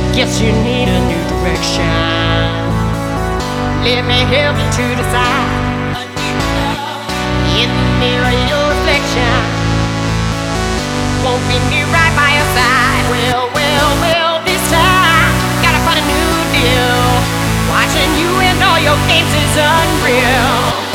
Guess you need a new direction. Let me help you to decide. In the mirror, your reflection won't be me right by your side. Well, this time gotta find a new deal. Watching you and all your games is unreal.